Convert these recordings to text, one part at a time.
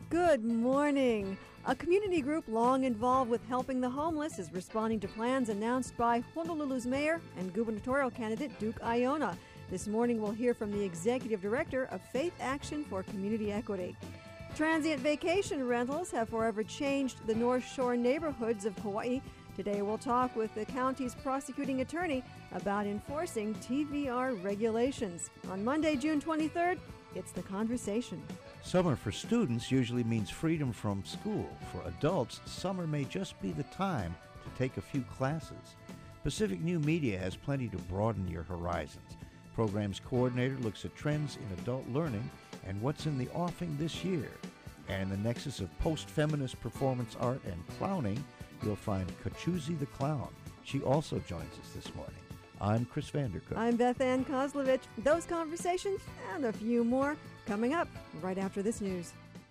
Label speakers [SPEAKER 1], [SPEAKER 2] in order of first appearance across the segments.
[SPEAKER 1] Good morning. A community group long involved with helping the homeless is responding to plans announced by Honolulu's mayor and gubernatorial candidate Duke Aiona. This morning we'll hear from the executive director of Faith Action for Community Equity. Transient vacation rentals have forever changed the North Shore neighborhoods of Kauai. Today we'll talk with the county's prosecuting attorney about enforcing TVR regulations. On Monday, June 23rd, it's The Conversation.
[SPEAKER 2] Summer for students usually means freedom from school. For adults, summer may just be the time to take a few classes. Pacific New Media has plenty to broaden your horizons. Programs coordinator looks at trends in adult learning and what's in the offing this year. And in the nexus of post-feminist performance art and clowning, you'll find Kachuzi the Clown. She also joins us this morning. I'm Chris Vandercook.
[SPEAKER 1] I'm Beth Ann Kozlovich. Those conversations and a few more coming up right after this news.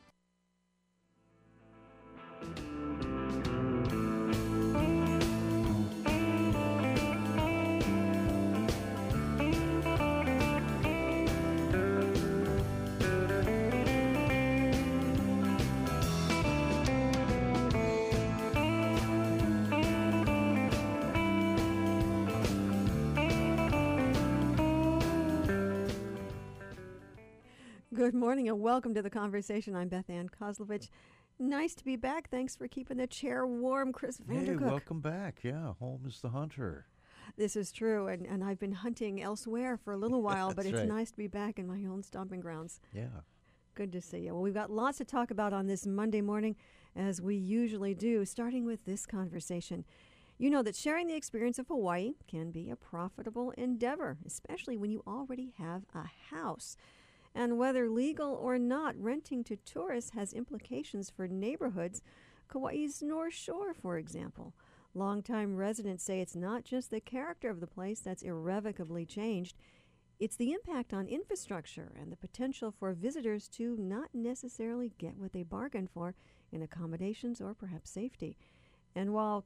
[SPEAKER 1] Good morning and welcome to The Conversation. I'm Beth Ann Kozlovich. Nice to be back. Thanks for keeping the chair warm, Chris Vandercook.
[SPEAKER 2] Hey, welcome back. Yeah, home is the hunter.
[SPEAKER 1] This is true, and I've been hunting elsewhere for a little while, but it's
[SPEAKER 2] right.
[SPEAKER 1] Nice to be back in my own stomping grounds.
[SPEAKER 2] Yeah.
[SPEAKER 1] Good to see you. Well, we've got lots to talk about on this Monday morning, as we usually do, starting with this conversation. You know that sharing the experience of Hawaii can be a profitable endeavor, especially when you already have a house. And whether legal or not, renting to tourists has implications for neighborhoods. Kauai's North Shore, for example. Longtime residents say it's not just the character of the place that's irrevocably changed. It's the impact on infrastructure and the potential for visitors to not necessarily get what they bargained for in accommodations or perhaps safety. And while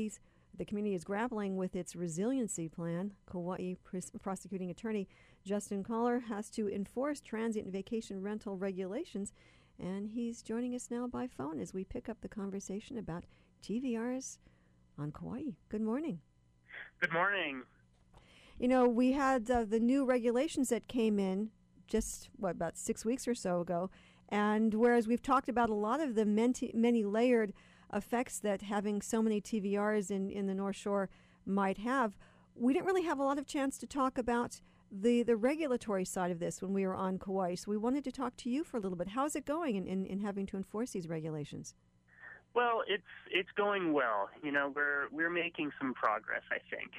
[SPEAKER 1] the community is grappling with its resiliency plan, Kauai prosecuting attorney Justin Collar has to enforce transient vacation rental regulations, and he's joining us now by phone as we pick up the conversation about TVRs on Kauai. Good morning.
[SPEAKER 3] Good morning.
[SPEAKER 1] You know, we had the new regulations that came in just, about 6 weeks or so ago, and whereas we've talked about a lot of the many layered effects that having so many TVRs in the North Shore might have, we didn't really have a lot of chance to talk about the regulatory side of this when we were on Kauai. So we wanted to talk to you for a little bit. How's it going in having to enforce these regulations?
[SPEAKER 3] Well, it's going well. You know, we're making some progress, I think.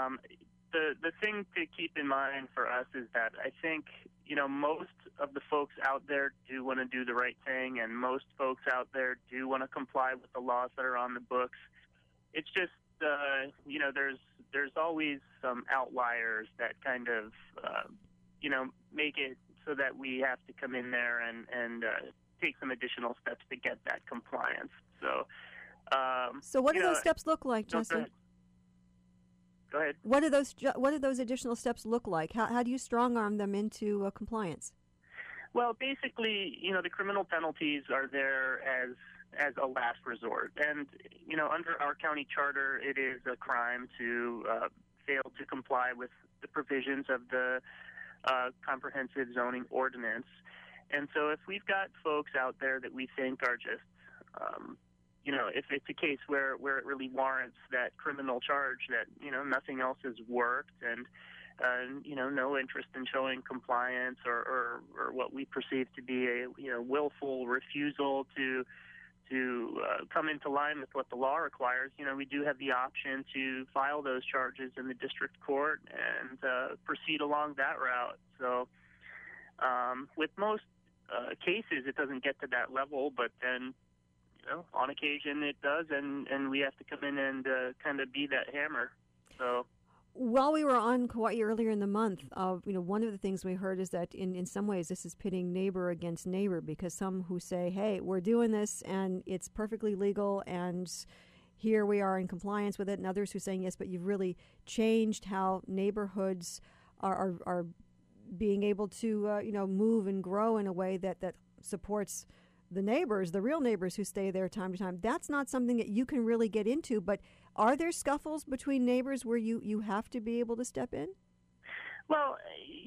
[SPEAKER 3] The thing to keep in mind for us is that I think, you know, most of the folks out there do want to do the right thing, and most folks out there do want to comply with the laws that are on the books. It's just, you know, there's always some outliers that kind of, you know, make it so that we have to come in there and take some additional steps to get that compliance. So
[SPEAKER 1] what do those steps look like, Justin?
[SPEAKER 3] Go ahead.
[SPEAKER 1] What do those additional steps look like? How do you strong-arm them into compliance?
[SPEAKER 3] Well, basically, you know, the criminal penalties are there as a last resort. And, you know, under our county charter, it is a crime to fail to comply with the provisions of the comprehensive zoning ordinance. And so if we've got folks out there that we think are just you know, if it's a case where it really warrants that criminal charge, that, you know, nothing else has worked, and you know, no interest in showing compliance or what we perceive to be a, you know, willful refusal to come into line with what the law requires, you know, we do have the option to file those charges in the district court and proceed along that route. So with most cases, it doesn't get to that level, but then, you know, on occasion it does, and we have to come in and kind of be that hammer. So,
[SPEAKER 1] while we were on Kauai earlier in the month, you know, one of the things we heard is that in some ways this is pitting neighbor against neighbor, because some who say, hey, we're doing this and it's perfectly legal and here we are in compliance with it, and others who are saying, yes, but you've really changed how neighborhoods are being able to, you know, move and grow in a way that supports the neighbors, the real neighbors who stay there time to time, that's not something that you can really get into. But are there scuffles between neighbors where you have to be able to step in?
[SPEAKER 3] Well,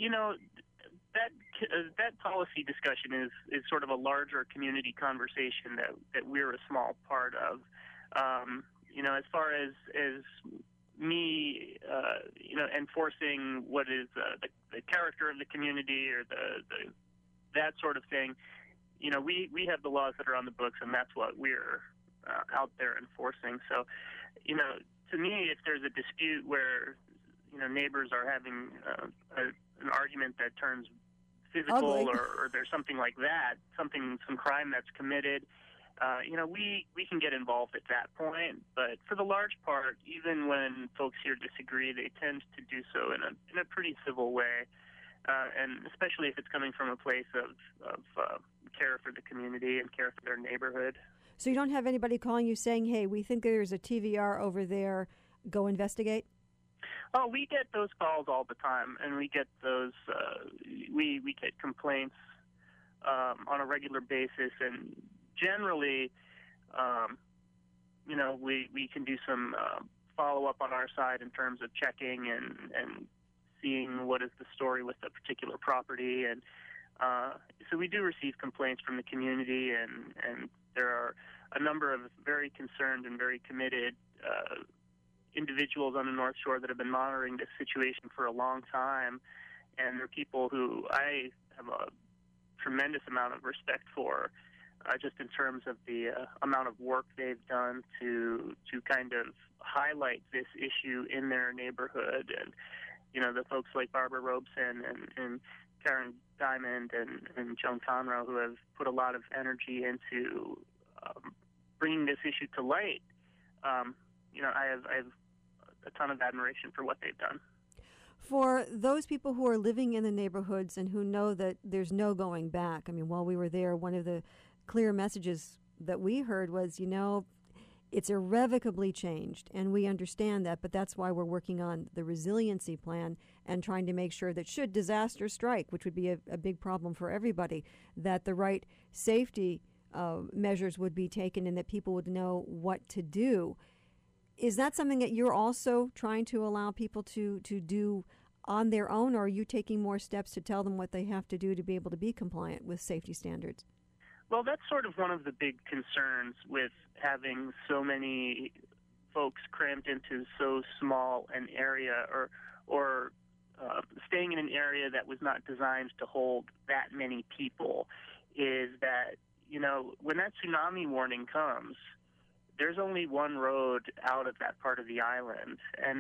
[SPEAKER 3] that policy discussion is sort of a larger community conversation that we're a small part of. As far as me, enforcing what is the character of the community or the that sort of thing, we have the laws that are on the books, and that's what we're out there enforcing. So, to me, if there's a dispute where neighbors are having an argument that turns physical or there's something like that, some crime that's committed, we can get involved at that point. But for the large part, even when folks here disagree, they tend to do so in a pretty civil way, and especially if it's coming from a place of care for the community and care for their neighborhood.
[SPEAKER 1] So you don't have anybody calling you saying, hey, we think there's a TVR over there, go investigate?
[SPEAKER 3] Oh, we get those calls all the time, and we get those. We get complaints on a regular basis, and generally, we can do some follow up on our side in terms of checking and seeing what is the story with the particular property, and so we do receive complaints from the community, and there are a number of very concerned and very committed individuals on the North Shore that have been monitoring this situation for a long time, and they're people who I have a tremendous amount of respect for, just in terms of the amount of work they've done to kind of highlight this issue in their neighborhood. And the folks like Barbara Robeson and Karen Diamond and Joan Conroe, who have put a lot of energy into bringing this issue to light. I have a ton of admiration for what they've done.
[SPEAKER 1] For those people who are living in the neighborhoods and who know that there's no going back, I mean, while we were there, one of the clear messages that we heard was, it's irrevocably changed, and we understand that, but that's why we're working on the resiliency plan and trying to make sure that should disaster strike, which would be a big problem for everybody, that the right safety measures would be taken and that people would know what to do. Is that something that you're also trying to allow people to do on their own, or are you taking more steps to tell them what they have to do to be able to be compliant with safety standards?
[SPEAKER 3] Well, that's sort of one of the big concerns with having so many folks crammed into so small an area, or staying in an area that was not designed to hold that many people, is that, when that tsunami warning comes, there's only one road out of that part of the island, and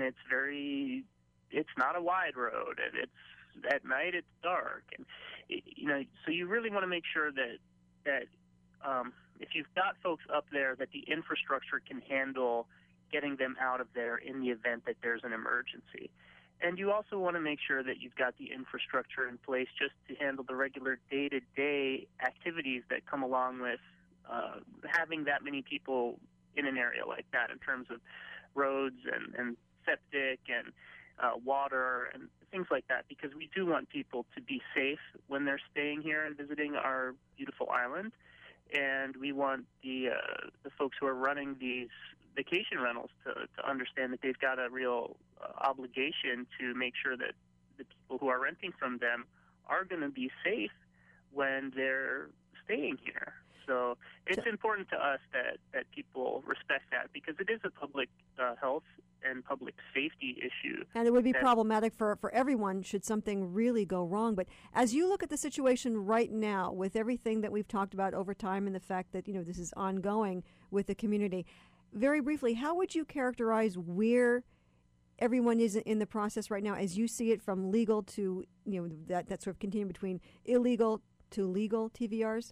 [SPEAKER 3] it's not a wide road, and it's at night, it's dark, and so you really want to make sure that if you've got folks up there, that the infrastructure can handle getting them out of there in the event that there's an emergency. And you also want to make sure that you've got the infrastructure in place just to handle the regular day-to-day activities that come along with having that many people in an area like that, in terms of roads and septic and water and things like that, because we do want people to be safe when they're staying here and visiting our beautiful island, and we want the folks who are running these vacation rentals to understand that they've got a real obligation to make sure that the people who are renting from them are going to be safe when they're staying here. So it's important to us that people respect that, because it is a public health and public safety issue.
[SPEAKER 1] And it would be problematic for everyone should something really go wrong. But as you look at the situation right now, with everything that we've talked about over time and the fact that, this is ongoing with the community, very briefly, how would you characterize where everyone is in the process right now as you see it, from legal to, that sort of continuum between illegal to legal TVRs?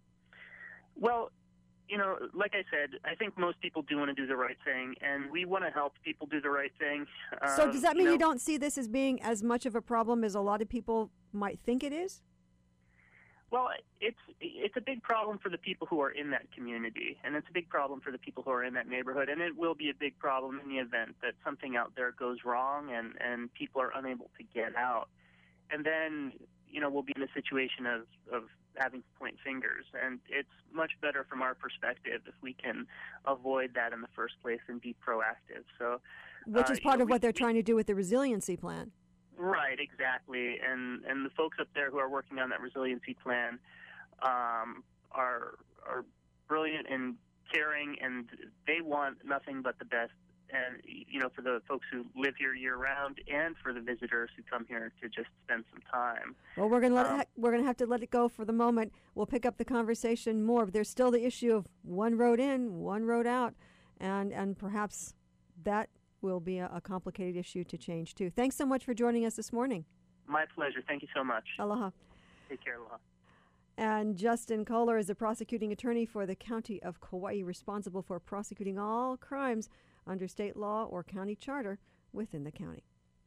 [SPEAKER 3] Well, like I said, I think most people do want to do the right thing, and we want to help people do the right thing.
[SPEAKER 1] So does that mean you don't see this as being as much of a problem as a lot of people might think it is?
[SPEAKER 3] Well, it's a big problem for the people who are in that community, and it's a big problem for the people who are in that neighborhood, and it will be a big problem in the event that something out there goes wrong and people are unable to get out. And then, we'll be in a situation of having to point fingers. And it's much better from our perspective if we can avoid that in the first place and be proactive. So,
[SPEAKER 1] which is part of what they're trying to do with the resiliency plan.
[SPEAKER 3] Right, exactly. And the folks up there who are working on that resiliency plan are brilliant and caring, and they want nothing but the best. And for the folks who live here year round, and for the visitors who come here to just spend some time.
[SPEAKER 1] Well, we're going to have to let it go for the moment. We'll pick up the conversation more. But there's still the issue of one road in, one road out, and perhaps that will be a complicated issue to change too. Thanks so much for joining us this morning.
[SPEAKER 3] My pleasure. Thank you so much.
[SPEAKER 1] Aloha.
[SPEAKER 3] Take care. Aloha.
[SPEAKER 1] And Justin Kohler is the prosecuting attorney for the County of Kauai, responsible for prosecuting all crimes under state law or county charter within the county.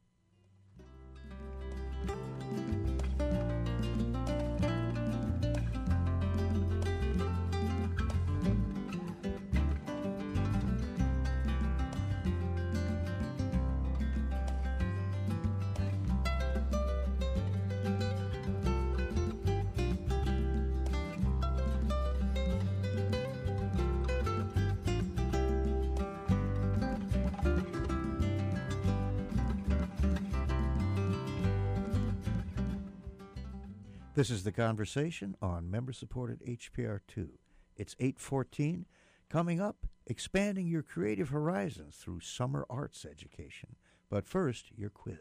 [SPEAKER 2] This is The Conversation on member-supported HPR2. It's 8:14. Coming up, expanding your creative horizons through summer arts education. But first, your quiz.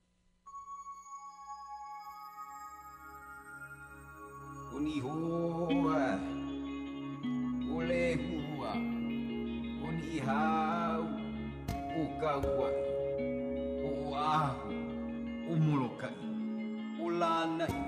[SPEAKER 4] Unihua, ulehua, unihau, ukawa, uahu, umolokai, ulanai.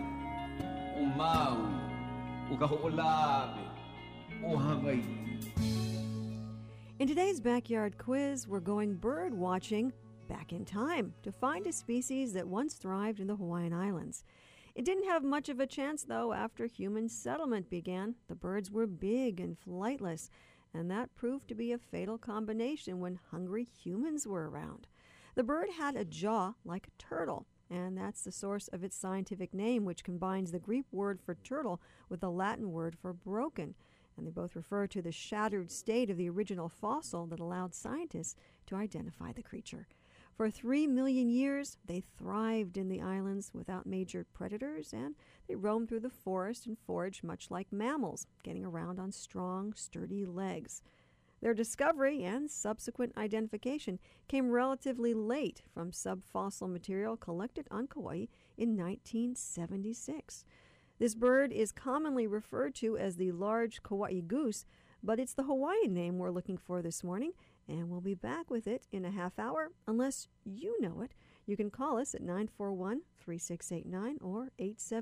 [SPEAKER 1] In today's backyard quiz, we're going bird watching back in time to find a species that once thrived in the Hawaiian Islands. It didn't have much of a chance, though, after human settlement began. The birds were big and flightless, and that proved to be a fatal combination when hungry humans were around. The bird had a jaw like a turtle, and that's the source of its scientific name, which combines the Greek word for turtle with the Latin word for broken. And they both refer to the shattered state of the original fossil that allowed scientists to identify the creature. For 3 million years, they thrived in the islands without major predators, and they roamed through the forest and foraged much like mammals, getting around on strong, sturdy legs. Their discovery and subsequent identification came relatively late from subfossil material collected on Kauai in 1976. This bird is commonly referred to as the large Kauai goose, but it's the Hawaiian name we're looking for this morning, and we'll be back with it in a half hour. Unless you know it, you can call us at 941-3689 or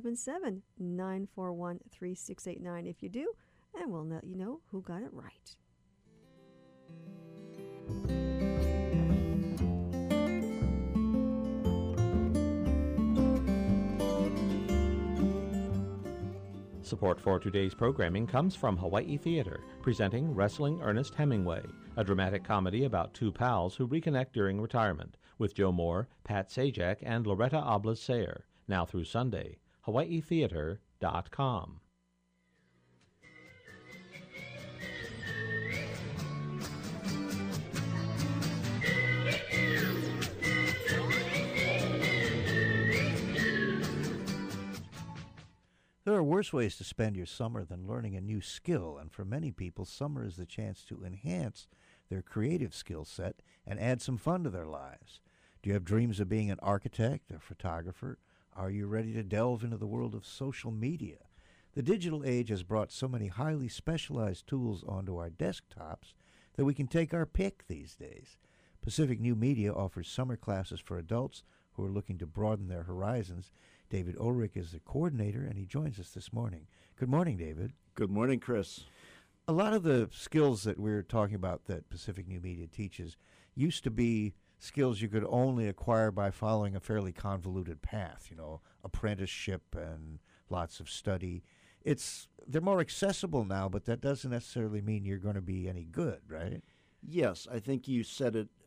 [SPEAKER 1] 877-941-3689 if you do, and we'll let you know who got it right.
[SPEAKER 5] Support for today's programming comes from Hawaii Theater, presenting Wrestling Ernest Hemingway, a dramatic comedy about two pals who reconnect during retirement, with Joe Moore, Pat Sajak, and Loretta Oblas-Sayer, now through Sunday. HawaiiTheater.com.
[SPEAKER 2] There are worse ways to spend your summer than learning a new skill, and for many people, summer is the chance to enhance their creative skill set and add some fun to their lives. Do you have dreams of being an architect, a photographer? Are you ready to delve into the world of social media? The digital age has brought so many highly specialized tools onto our desktops that we can take our pick these days. Pacific New Media offers summer classes for adults who are looking to broaden their horizons. David Ulrich is the coordinator, and he joins us this morning. Good morning, David.
[SPEAKER 6] Good morning, Chris.
[SPEAKER 2] A lot of the skills that we're talking about that Pacific New Media teaches used to be skills you could only acquire by following a fairly convoluted path, apprenticeship and lots of study. They're more accessible now, but that doesn't necessarily mean you're going to be any good, right?
[SPEAKER 6] Yes, I think you said it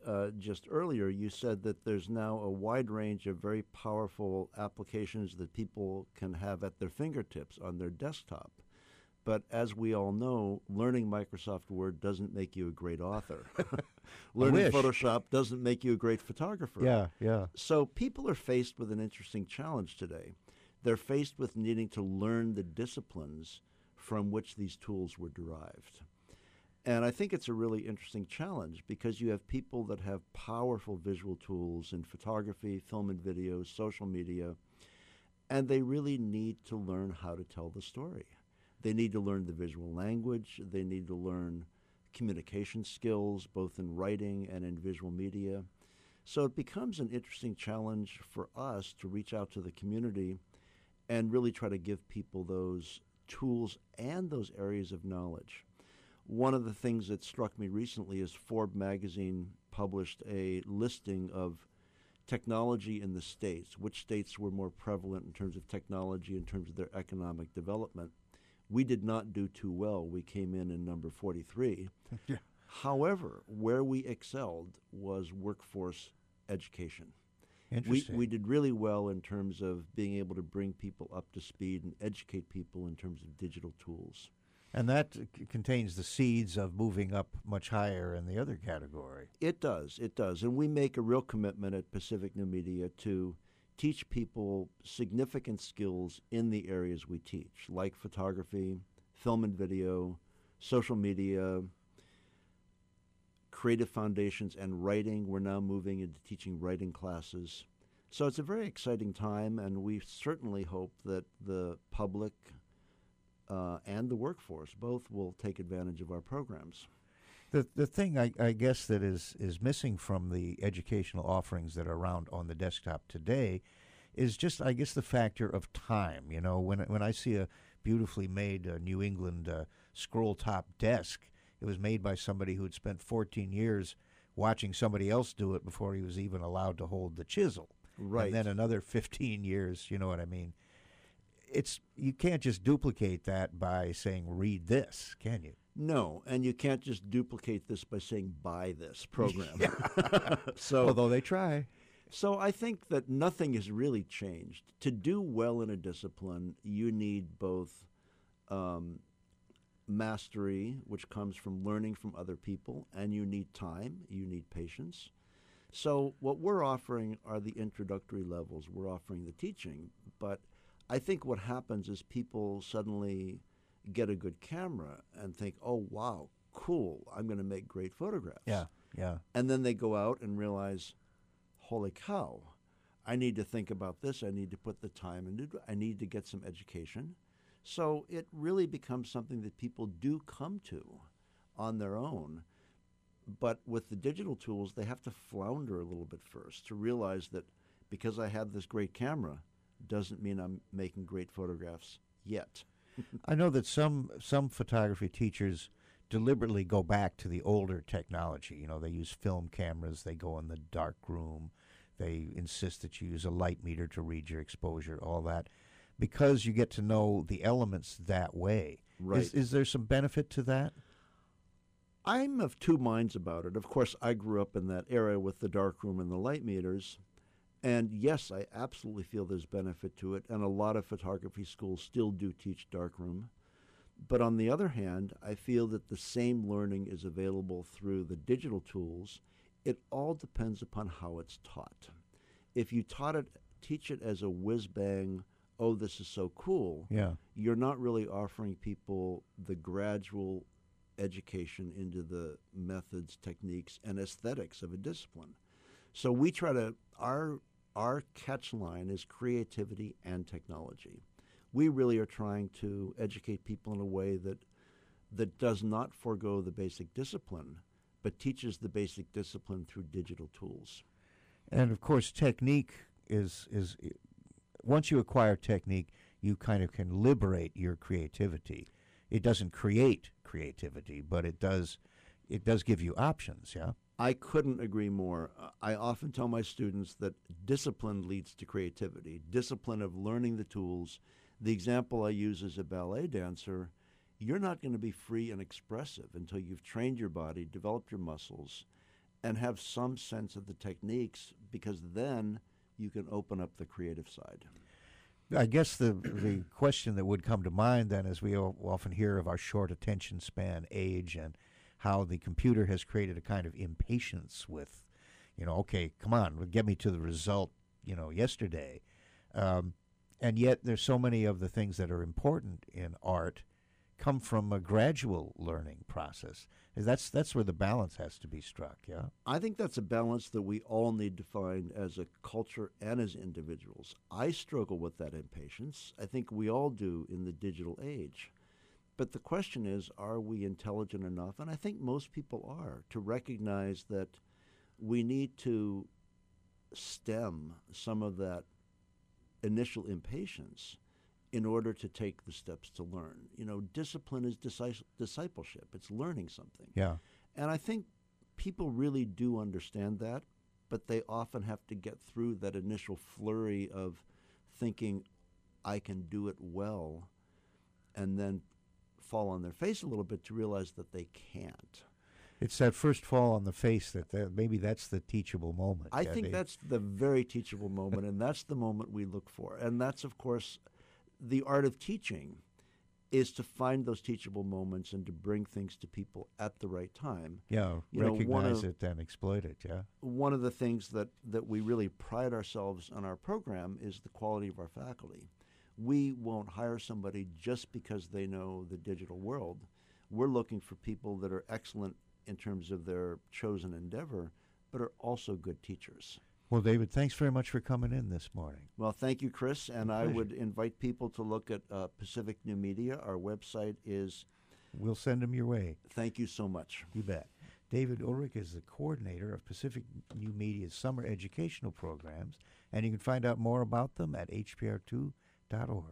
[SPEAKER 2] just earlier, you said that there's now a wide range of very powerful applications that people can have at their fingertips on their desktop. But as we all know, learning Microsoft Word doesn't make you a great author. Learning Photoshop doesn't make you a great photographer.
[SPEAKER 6] Yeah, yeah.
[SPEAKER 2] So people are faced with an interesting challenge today. They're faced with needing to learn the disciplines from which these tools were derived. And I think it's a really interesting challenge because you have people that have powerful visual tools in photography, film and video, social media, and they really need to learn how to tell the story. They need to learn the visual language. They need to learn communication skills, both in writing and in visual media. So it becomes an interesting challenge for us to reach out to the community and really try to give people those tools and those areas of knowledge. One of the things that struck me recently is Forbes magazine published a listing of technology in the states, which states were more prevalent in terms of technology, in terms of their economic development. We did not do too well. We came in number 43.
[SPEAKER 6] Yeah.
[SPEAKER 2] However, where we excelled was workforce education.
[SPEAKER 6] Interesting.
[SPEAKER 2] We did really well in terms of being able to bring people up to speed and educate people in terms of digital tools.
[SPEAKER 6] And that contains the seeds of moving up much higher in the other category.
[SPEAKER 2] It does. And we make a real commitment at Pacific New Media to teach people significant skills in the areas we teach, like photography, film and video, social media, creative foundations, and writing. We're now moving into teaching writing classes. So it's a very exciting time, and we certainly hope that the public and the workforce both will take advantage of our programs.
[SPEAKER 6] The thing I guess that is missing from the educational offerings that are around on the desktop today is just, I guess, the factor of time. You know, when I see a beautifully made New England scroll top desk, it was made by somebody who had spent 14 years watching somebody else do it before he was even allowed to hold the chisel.
[SPEAKER 2] Right.
[SPEAKER 6] And then another 15 years, you know what I mean? You can't just duplicate that by saying, read this, can you?
[SPEAKER 2] No, and you can't just duplicate this by saying, buy this program.
[SPEAKER 6] So, although they try.
[SPEAKER 2] So I think that nothing has really changed. To do well in a discipline, you need both mastery, which comes from learning from other people, and you need time, you need patience. So what we're offering are the introductory levels. We're offering the teaching, but I think what happens is people suddenly get a good camera and think, oh, wow, cool, I'm going to make great photographs.
[SPEAKER 6] Yeah.
[SPEAKER 2] And then they go out and realize, holy cow, I need to think about this. I need to put the time into it. I need to get some education. So it really becomes something that people do come to on their own. But with the digital tools, they have to flounder a little bit first to realize that because I have this great camera doesn't mean I'm making great photographs yet.
[SPEAKER 6] I know that some photography teachers deliberately go back to the older technology. You know, they use film cameras, they go in the dark room, they insist that you use a light meter to read your exposure, all that, because you get to know the elements that way.
[SPEAKER 2] Right.
[SPEAKER 6] Is there some benefit to that?
[SPEAKER 2] I'm of two minds about it. Of course, I grew up in that era with the dark room and the light meters. And yes, I absolutely feel there's benefit to it, and a lot of photography schools still do teach darkroom. But on the other hand, I feel that the same learning is available through the digital tools. It all depends upon how it's taught. If you teach it as a whiz-bang, oh, this is so cool, you're not really offering people the gradual education into the methods, techniques, and aesthetics of a discipline. So we try to, our catch line is creativity and technology. We really are trying to educate people in a way that does not forego the basic discipline, but teaches the basic discipline through digital tools.
[SPEAKER 6] And of course, technique is once you acquire technique, you kind of can liberate your creativity. It doesn't create creativity, but it does give you options, yeah?
[SPEAKER 2] I couldn't agree more. I often tell my students that discipline leads to creativity, discipline of learning the tools. The example I use as a ballet dancer, you're not going to be free and expressive until you've trained your body, developed your muscles,
[SPEAKER 7] and have some sense of the techniques, because then you can open up the creative side.
[SPEAKER 6] I guess the question that would come to mind then, as we often hear of our short attention span age and how the computer has created a kind of impatience with, okay, come on, get me to the result, yesterday. And yet there's so many of the things that are important in art come from a gradual learning process. That's where the balance has to be struck, yeah?
[SPEAKER 7] I think that's a balance that we all need to find as a culture and as individuals. I struggle with that impatience. I think we all do in the digital age. But the question is, are we intelligent enough? And I think most people are, to recognize that we need to stem some of that initial impatience in order to take the steps to learn. Discipline is discipleship. It's learning something.
[SPEAKER 6] Yeah.
[SPEAKER 7] And I think people really do understand that, but they often have to get through that initial flurry of thinking, I can do it well, and then fall on their face a little bit to realize that they can't.
[SPEAKER 6] It's that first fall on the face that maybe that's the teachable moment.
[SPEAKER 7] I think that's the very teachable moment, and that's the moment we look for. And that's, of course, the art of teaching, is to find those teachable moments and to bring things to people at the right time.
[SPEAKER 6] Yeah, recognize it and exploit it, yeah.
[SPEAKER 7] One of the things that we really pride ourselves on our program is the quality of our faculty. We won't hire somebody just because they know the digital world. We're looking for people that are excellent in terms of their chosen endeavor, but are also good teachers.
[SPEAKER 6] Well, David, thanks very much for coming in this morning.
[SPEAKER 7] Well, thank you, Chris, and I would invite people to look at Pacific New Media. Our website is...
[SPEAKER 6] We'll send them your way.
[SPEAKER 7] Thank you so much.
[SPEAKER 6] You bet. David Ulrich is the coordinator of Pacific New Media's summer educational programs, and you can find out more about them at hpr2.org.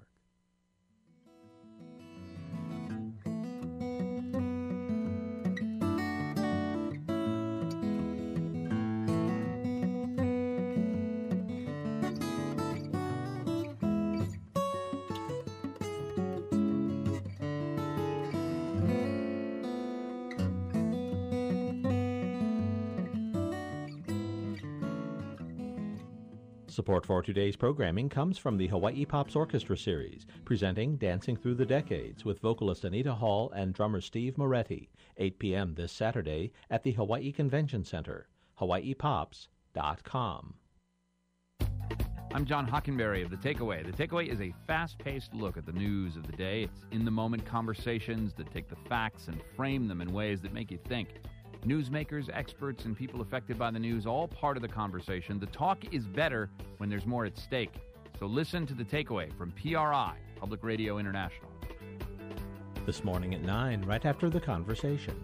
[SPEAKER 5] Support for today's programming comes from the Hawaii Pops Orchestra Series, presenting Dancing Through the Decades with vocalist Anita Hall and drummer Steve Moretti, 8 p.m. this Saturday at the Hawaii Convention Center, hawaiipops.com.
[SPEAKER 8] I'm John Hockenberry of The Takeaway. The Takeaway is a fast-paced look at the news of the day. It's in-the-moment conversations that take the facts and frame them in ways that make you think. Newsmakers, experts, and people affected by the news, all part of the conversation. The talk is better when there's more at stake. So listen to The Takeaway from PRI, Public Radio International.
[SPEAKER 5] This morning at 9, right after the conversation.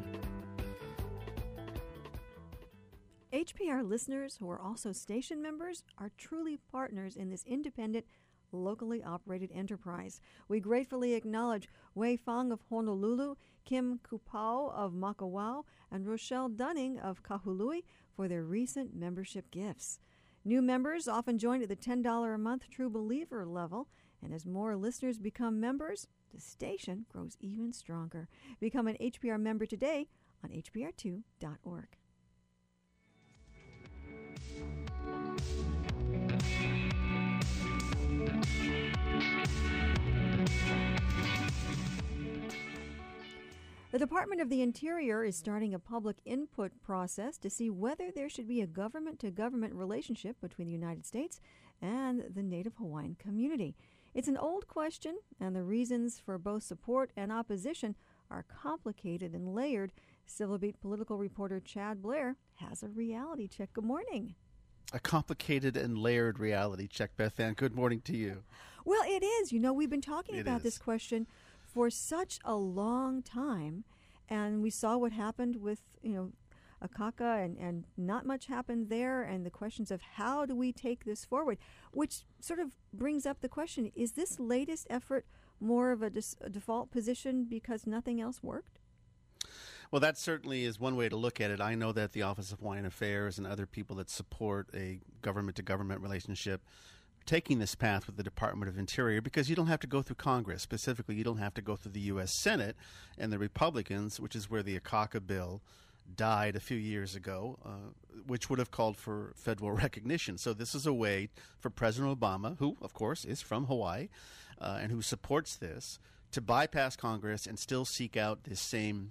[SPEAKER 1] HPR listeners who are also station members are truly partners in this independent, locally operated enterprise. We gratefully acknowledge Wei Fang of Honolulu, Kim Kupao of Makawao, and Rochelle Dunning of Kahului for their recent membership gifts. New members often join at the $10 a month True Believer level, and as more listeners become members, the station grows even stronger. Become an HPR member today on hpr2.org. The Department of the Interior is starting a public input process to see whether there should be a government-to-government relationship between the United States and the Native Hawaiian community. It's an old question, and the reasons for both support and opposition are complicated and layered. Civil Beat political reporter Chad Blair has a reality check. Good morning.
[SPEAKER 9] A complicated and layered reality check, Beth Ann. Good morning to you.
[SPEAKER 1] Well, it is. You know, we've been talking about this question for such a long time, and we saw what happened with, Akaka, and not much happened there, and the questions of how do we take this forward, which sort of brings up the question, is this latest effort more of a default position because nothing else worked?
[SPEAKER 9] Well, that certainly is one way to look at it. I know that the Office of Hawaiian Affairs and other people that support a government-to-government relationship taking this path with the Department of Interior, because you don't have to go through Congress. Specifically, you don't have to go through the U.S. Senate and the Republicans, which is where the Akaka bill died a few years ago, which would have called for federal recognition. So this is a way for President Obama, who, of course, is from Hawaii and who supports this, to bypass Congress and still seek out this same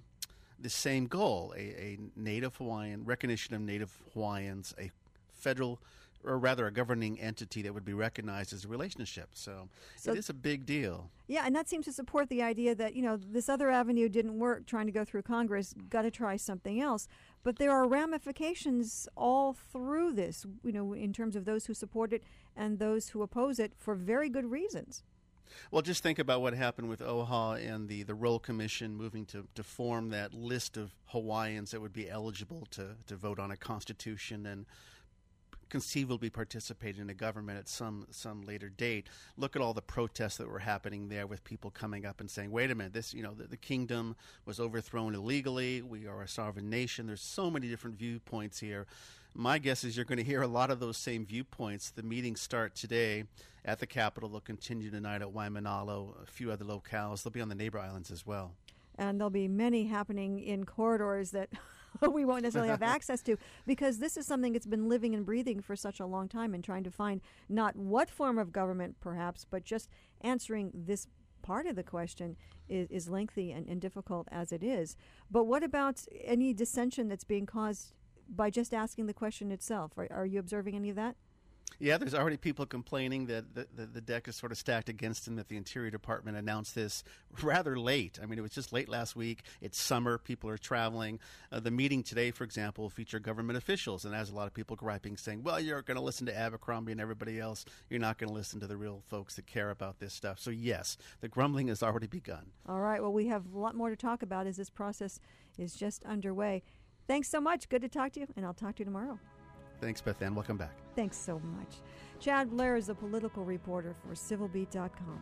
[SPEAKER 9] goal, a Native Hawaiian recognition of Native Hawaiians, a federal, or rather a governing entity that would be recognized as a relationship. So it is a big deal.
[SPEAKER 1] Yeah, and that seems to support the idea that, this other avenue didn't work, trying to go through Congress, got to try something else. But there are ramifications all through this, in terms of those who support it and those who oppose it for very good reasons.
[SPEAKER 9] Well, just think about what happened with OHA and the Royal Commission moving to form that list of Hawaiians that would be eligible to vote on a constitution and conceivably participate in a government at some later date. Look at all the protests that were happening there, with people coming up and saying, wait a minute, this, the kingdom was overthrown illegally. We are a sovereign nation. There's so many different viewpoints here. My guess is you're going to hear a lot of those same viewpoints. The meetings start today at the Capitol. They'll continue tonight at Waimanalo, a few other locales. They'll be on the neighbor islands as well. And
[SPEAKER 1] there'll be many happening in corridors that we won't necessarily have access to, because this is something that's been living and breathing for such a long time, and trying to find not what form of government perhaps, but just answering this part of the question is lengthy and difficult as it is. But what about any dissension that's being caused by just asking the question itself? Are you observing any of that?
[SPEAKER 9] Yeah, there's already people complaining that the deck is sort of stacked against them, that the Interior Department announced this rather late. I mean, it was just late last week. It's summer. People are traveling. The meeting today, for example, will feature government officials, and has a lot of people griping, saying, well, you're going to listen to Abercrombie and everybody else. You're not going to listen to the real folks that care about this stuff. So, yes, the grumbling has already begun. All right. Well, we have a lot more to talk about as this process is just underway. Thanks so much. Good to talk to you, and I'll talk to you tomorrow. Thanks, Beth Ann. Welcome back. Thanks so much. Chad Blair is a political reporter for CivilBeat.com.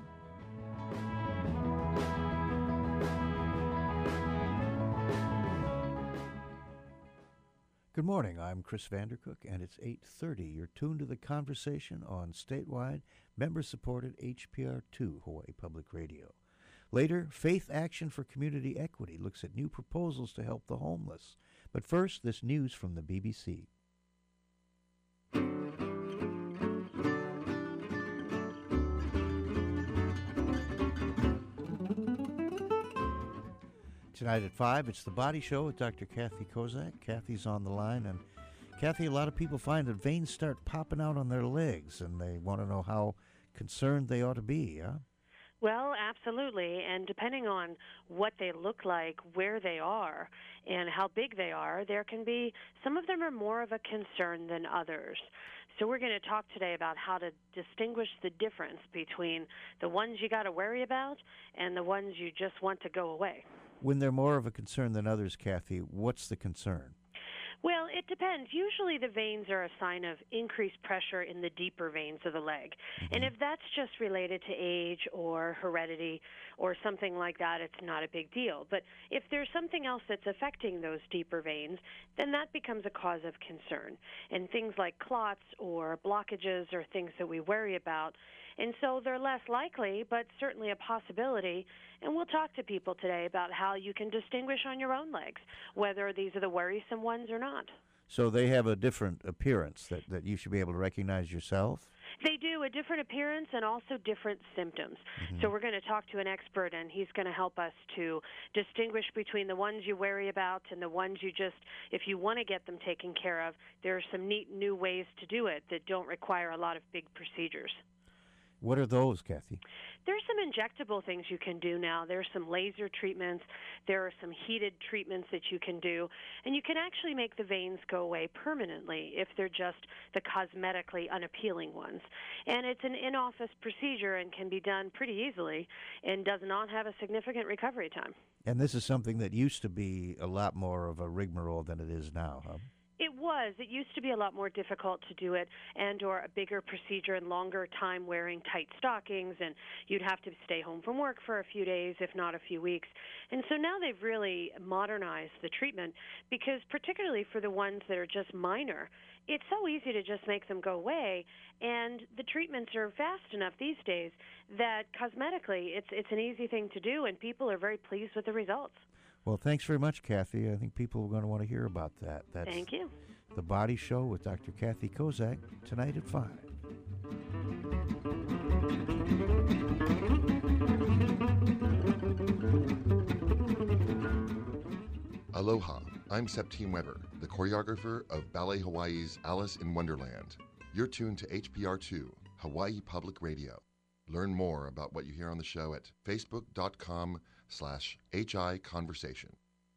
[SPEAKER 2] Good morning. I'm Chris Vandercook, and it's 8:30. You're tuned to the conversation on statewide, member-supported HPR2 Hawaii Public Radio. Later, Faith Action for Community Equity looks at new proposals to help the homeless. But first, this news from the BBC. Tonight at 5, it's The Body Show with Dr. Kathy Kozak. Kathy's on the line. And Kathy, a lot of people find that veins start popping out on their legs, and they want to know how concerned they ought to be, yeah?
[SPEAKER 10] Well, absolutely. And depending on what they look like, where they are, and how big they are, there can be, some of them are more of a concern than others. So we're going to talk today about how to distinguish the difference between the ones you got to worry about and the ones you just want to go away.
[SPEAKER 2] When they're more of a concern than others, Kathy, what's the concern?
[SPEAKER 10] Well, it depends. Usually the veins are a sign of increased pressure in the deeper veins of the leg. Mm-hmm. And if that's just related to age or heredity or something like that, it's not a big deal. But if there's something else that's affecting those deeper veins, then that becomes a cause of concern. And things like clots or blockages are things that we worry about. And so they're less likely, but certainly a possibility. And we'll talk to people today about how you can distinguish on your own legs whether these are the worrisome ones or not.
[SPEAKER 2] So they have a different appearance that you should be able to recognize yourself?
[SPEAKER 10] They do, a different appearance and also different symptoms. Mm-hmm. So we're going to talk to an expert, and he's going to help us to distinguish between the ones you worry about and the ones you just, if you want to get them taken care of, there are some neat new ways to do it that don't require a lot of big procedures.
[SPEAKER 2] What are those, Kathy?
[SPEAKER 10] There's some injectable things you can do now. There's some laser treatments. There are some heated treatments that you can do. And you can actually make the veins go away permanently if they're just the cosmetically unappealing ones. And it's an in-office procedure and can be done pretty easily and does not have a significant recovery time.
[SPEAKER 2] And this is something that used to be a lot more of a rigmarole than it is now, huh?
[SPEAKER 10] It was. It used to be a lot more difficult to do it, and or a bigger procedure and longer time wearing tight stockings, and you'd have to stay home from work for a few days, if not a few weeks. And so now they've really modernized the treatment because particularly for the ones that are just minor, it's so easy to just make them go away, and the treatments are fast enough these days that cosmetically it's an easy thing to do, and people are very pleased with the results.
[SPEAKER 6] Well, thanks very much, Kathy. I think people are going to want to hear about that. That's
[SPEAKER 10] Thank you.
[SPEAKER 6] The Body Show with Dr. Kathy Kozak tonight at 5.
[SPEAKER 11] Aloha, I'm Septime Weber, the choreographer of Ballet Hawaii's Alice in Wonderland. You're tuned to HPR2, Hawaii Public Radio. Learn more about what you hear on the show at facebook.com/HI Conversation.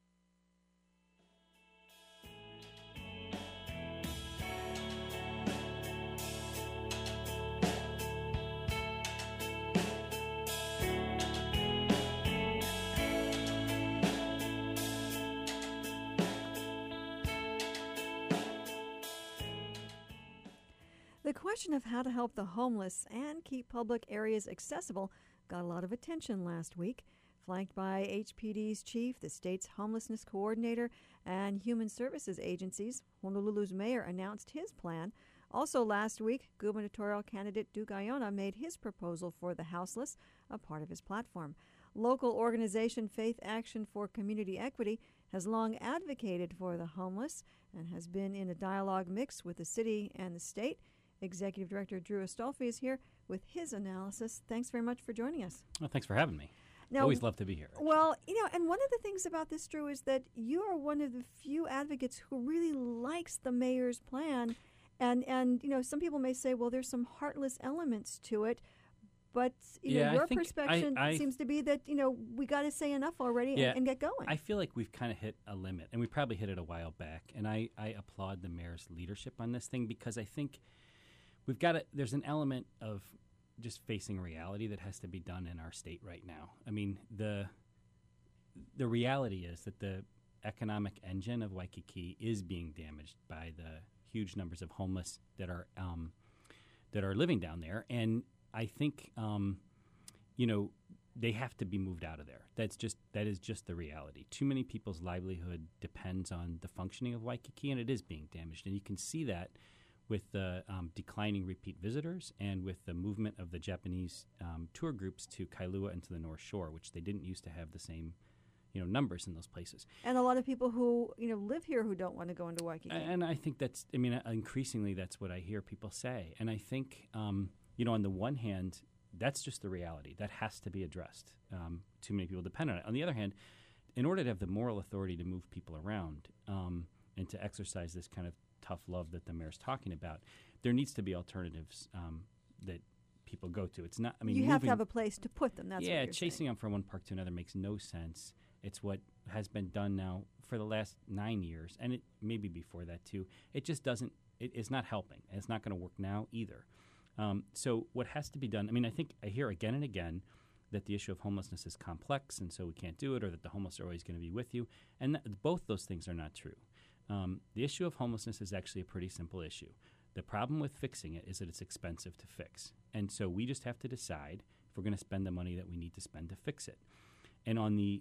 [SPEAKER 1] The question of how to help the homeless and keep public areas accessible got a lot of attention last week. Flanked by HPD's chief, the state's homelessness coordinator, and human services agencies, Honolulu's mayor announced his plan. Also last week, gubernatorial candidate Duke Aiona made his proposal for the houseless a part of his platform. Local organization Faith Action for Community Equity has long advocated for the homeless and has been in a dialogue mix with the city and the state. Executive Director Drew Astolfi is here with his analysis. Thanks very much for joining us.
[SPEAKER 12] Well, thanks for having me.
[SPEAKER 1] Now,
[SPEAKER 12] always love to be here.
[SPEAKER 1] Well, and one of the things about this, Drew, is that you are one of the few advocates who really likes the mayor's plan. And some people may say, well, there's some heartless elements to it. But your perspective seems to be that, we got to say enough already and get going.
[SPEAKER 12] I feel like we've kind of hit a limit, and we probably hit it a while back. And I applaud the mayor's leadership on this thing because I think there's an element of just facing reality that has to be done in our state right now. I mean, the reality is that the economic engine of Waikiki is being damaged by the huge numbers of homeless that are living down there, and I think they have to be moved out of there. That is just the reality. Too many people's livelihood depends on the functioning of Waikiki, and it is being damaged, and you can see that with the declining repeat visitors and with the movement of the Japanese tour groups to Kailua and to the North Shore, which they didn't used to have the same numbers in those places.
[SPEAKER 1] And a lot of people who live here who don't want to go into Waikiki.
[SPEAKER 12] And I think increasingly that's what I hear people say. And I think, on the one hand, that's just the reality. That has to be addressed. Too many people depend on it. On the other hand, in order to have the moral authority to move people around and to exercise this kind of tough love that the mayor's talking about, there needs to be alternatives that people go to. It's not.
[SPEAKER 1] You have to have a place to put them. That's what you're
[SPEAKER 12] chasing them from one park to another makes no sense. It's what has been done now for the last 9 years, and it maybe before that too. It just doesn't. It's not helping, and it's not going to work now either. So what has to be done? I think I hear again and again that the issue of homelessness is complex, and so we can't do it, or that the homeless are always going to be with you, and both those things are not true. The issue of homelessness is actually a pretty simple issue. The problem with fixing it is that it's expensive to fix. And so we just have to decide if we're going to spend the money that we need to spend to fix it. And on the,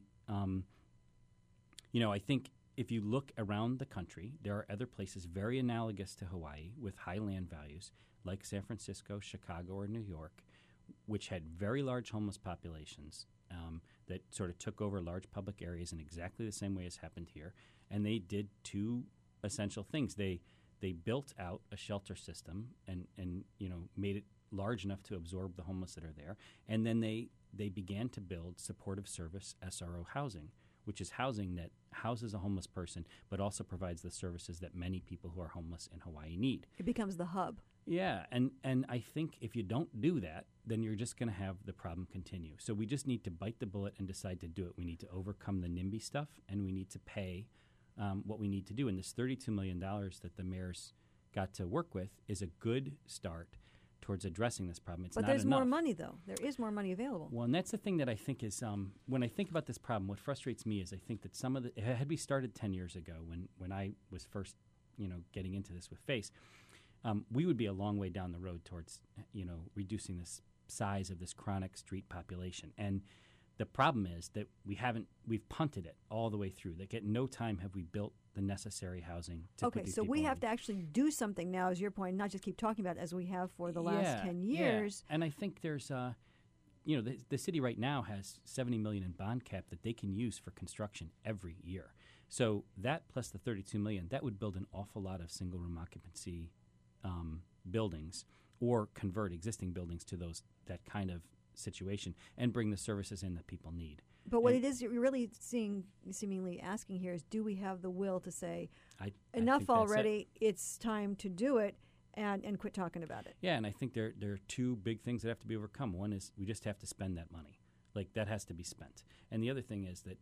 [SPEAKER 12] I think if you look around the country, there are other places very analogous to Hawaii with high land values, like San Francisco, Chicago, or New York, which had very large homeless populations that sort of took over large public areas in exactly the same way as happened here. And they did two essential things. They built out a shelter system and made it large enough to absorb the homeless that are there. And then they began to build supportive service SRO housing, which is housing that houses a homeless person but also provides the services that many people who are homeless in Hawaii need.
[SPEAKER 1] It becomes the hub.
[SPEAKER 12] Yeah, and I think if you don't do that, then you're just going to have the problem continue. So we just need to bite the bullet and decide to do it. We need to overcome the NIMBY stuff, and we need to pay what we need to do. And this $32 million that the mayor's got to work with is a good start towards addressing this problem. It's
[SPEAKER 1] but
[SPEAKER 12] not
[SPEAKER 1] there's
[SPEAKER 12] enough.
[SPEAKER 1] more money, though. There is more money available.
[SPEAKER 12] Well, and that's the thing that I think is, when I think about this problem, what frustrates me is I think that had we started 10 years ago when I was first, getting into this with FACE, we would be a long way down the road towards, reducing this size of this chronic street population. And the problem is that we've punted it all the way through. Like at no time have we built the necessary housing to put these
[SPEAKER 1] so
[SPEAKER 12] people
[SPEAKER 1] we have
[SPEAKER 12] in.
[SPEAKER 1] to actually do something now, is your point, not just keep talking about it as we have for the last 10 years.
[SPEAKER 12] Yeah. And I think there's the city right now has $70 million in bond cap that they can use for construction every year. So that plus the $32 million, that would build an awful lot of single room occupancy buildings, or convert existing buildings to that kind of situation and bring the services in that people need.
[SPEAKER 1] But what it is you're really seemingly asking here is, do we have the will to say, enough already, it's time to do it, and quit talking about it?
[SPEAKER 12] Yeah, and I think there are two big things that have to be overcome. One is we just have to spend that money. Like, that has to be spent. And the other thing is that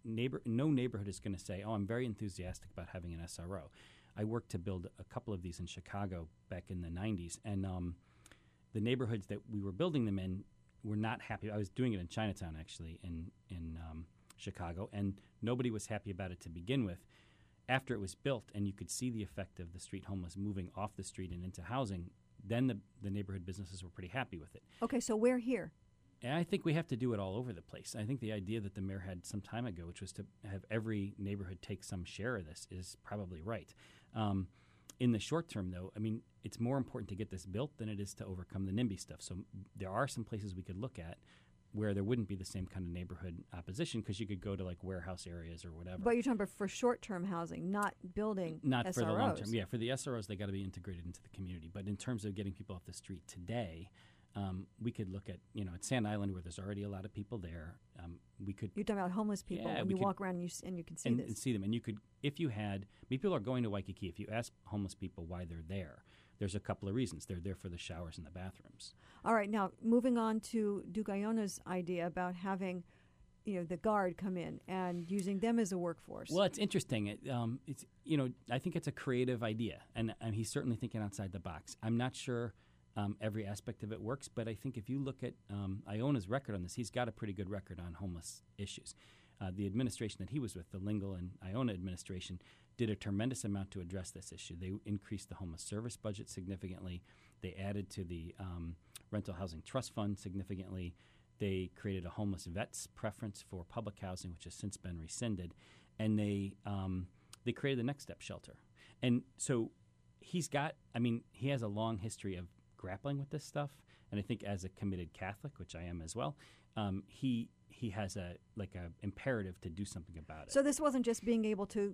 [SPEAKER 12] no neighborhood is going to say, I'm very enthusiastic about having an SRO. I worked to build a couple of these in Chicago back in the 90s, and the neighborhoods that we were building them in were not happy. I was doing it in Chinatown, actually, in Chicago, and nobody was happy about it to begin with. After it was built and you could see the effect of the street homeless moving off the street and into housing, then the neighborhood businesses were pretty happy with it.
[SPEAKER 1] Okay, so we're here.
[SPEAKER 12] And I think we have to do it all over the place. I think the idea that the mayor had some time ago, which was to have every neighborhood take some share of this, is probably right. In the short term, though, I mean, it's more important to get this built than it is to overcome the NIMBY stuff. So there are some places we could look at where there wouldn't be the same kind of neighborhood opposition, because you could go to like warehouse areas or whatever.
[SPEAKER 1] But you're talking about for short-term housing, not building
[SPEAKER 12] Not
[SPEAKER 1] SROs.
[SPEAKER 12] for the long term. Yeah, for the SROs, they got to be integrated into the community. But in terms of getting people off the street today, we could look at, at Sand Island, where there's already a lot of people there. We could.
[SPEAKER 1] You're talking about homeless people, and you walk around and you can see this.
[SPEAKER 12] And see them. And you could, if you had, people are going to Waikiki. If you ask homeless people why they're there, there's a couple of reasons. They're there for the showers and the bathrooms.
[SPEAKER 1] All right, now moving on to Duke Iona's idea about having, the Guard come in and using them as a workforce.
[SPEAKER 12] Well, it's interesting. It's I think it's a creative idea, and he's certainly thinking outside the box. I'm not sure every aspect of it works, but I think if you look at Iona's record on this, he's got a pretty good record on homeless issues. The administration that he was with, the Lingle and Iona administration, did a tremendous amount to address this issue. They increased the homeless service budget significantly. They added to the rental housing trust fund significantly. They created a homeless vets preference for public housing, which has since been rescinded. And they created the Next Step shelter. And so he has a long history of grappling with this stuff. And I think as a committed Catholic, which I am as well, he has a imperative to do something about it.
[SPEAKER 1] So this wasn't just being able to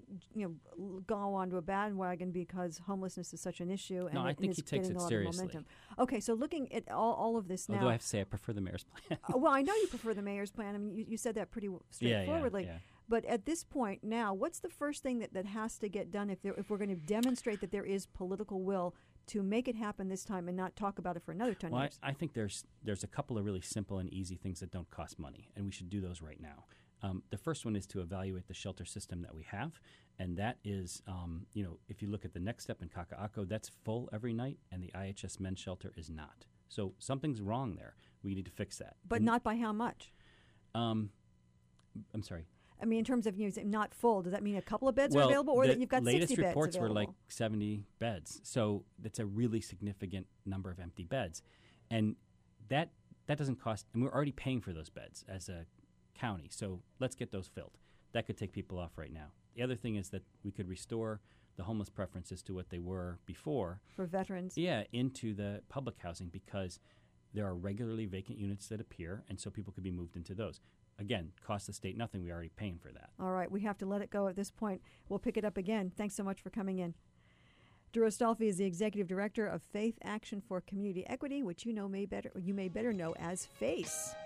[SPEAKER 1] go onto a bandwagon because homelessness is such an issue.
[SPEAKER 12] No, I think he takes it seriously.
[SPEAKER 1] Okay, so looking at all of this now.
[SPEAKER 12] Although I have to say I prefer the mayor's plan.
[SPEAKER 1] Well, I know you prefer the mayor's plan. I mean, you said that pretty straightforwardly.
[SPEAKER 12] Yeah.
[SPEAKER 1] But at this point now, what's the first thing that has to get done if we're going to demonstrate that there is political will to make it happen this time and not talk about it for another 10 years?
[SPEAKER 12] I think there's a couple of really simple and easy things that don't cost money, and we should do those right now. The first one is to evaluate the shelter system that we have, and that is, if you look at the Next Step in Kaka'ako, that's full every night, and the IHS men's shelter is not. So something's wrong there. We need to fix that.
[SPEAKER 1] But not by how much?
[SPEAKER 12] I'm sorry.
[SPEAKER 1] I mean, in terms of not full, does that mean a couple of beds are available, or that you've got 60 beds available?
[SPEAKER 12] Latest reports were like 70 beds, so that's a really significant number of empty beds, and that doesn't cost. And we're already paying for those beds as a county, so let's get those filled. That could take people off right now. The other thing is that we could restore the homeless preferences to what they were before
[SPEAKER 1] for veterans.
[SPEAKER 12] Yeah, into the public housing, because there are regularly vacant units that appear, and so people could be moved into those. Again, cost the state nothing. We're already paying for that.
[SPEAKER 1] All right. We have to let it go at this point. We'll pick it up again. Thanks so much for coming in. Drew Astolfi is the Executive Director of Faith Action for Community Equity, which you may better know as FACE.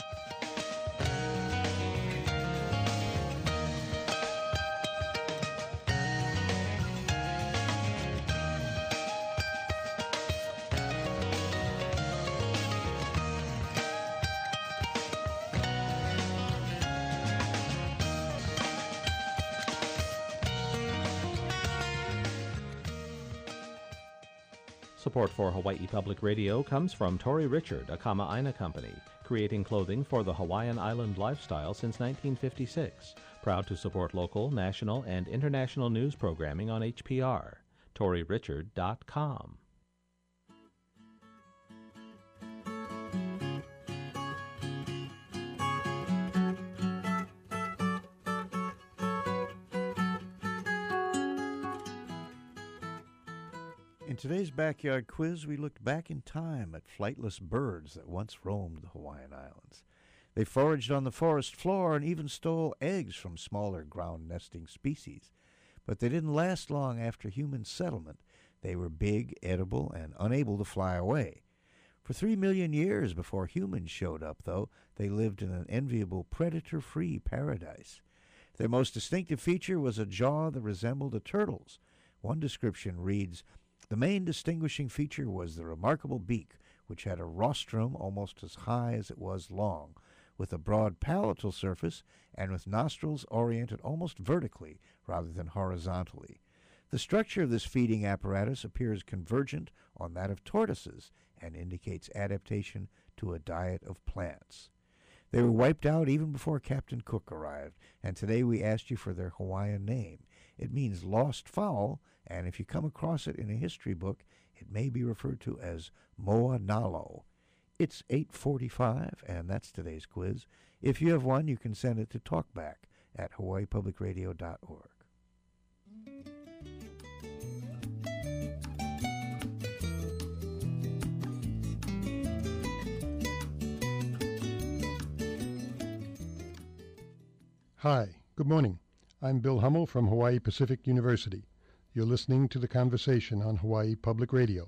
[SPEAKER 5] Support for Hawaii Public Radio comes from Tori Richard, a Kama'aina company, creating clothing for the Hawaiian island lifestyle since 1956. Proud to support local, national, and international news programming on HPR. ToriRichard.com.
[SPEAKER 6] In today's Backyard Quiz, we looked back in time at flightless birds that once roamed the Hawaiian Islands. They foraged on the forest floor and even stole eggs from smaller ground-nesting species. But they didn't last long after human settlement. They were big, edible, and unable to fly away. For 3 million years before humans showed up, though, they lived in an enviable predator-free paradise. Their most distinctive feature was a jaw that resembled a turtle's. One description reads, "The main distinguishing feature was the remarkable beak, which had a rostrum almost as high as it was long, with a broad palatal surface and with nostrils oriented almost vertically rather than horizontally. The structure of this feeding apparatus appears convergent on that of tortoises and indicates adaptation to a diet of plants." They were wiped out even before Captain Cook arrived, and today we asked you for their Hawaiian name. It means lost fowl, and if you come across it in a history book, it may be referred to as Moa Nalo. It's 8:45, and that's today's quiz. If you have one, you can send it to talkback@hawaiipublicradio.org.
[SPEAKER 13] Hi, good morning. I'm Bill Hummel from Hawaii Pacific University. You're listening to The Conversation on Hawaii Public Radio.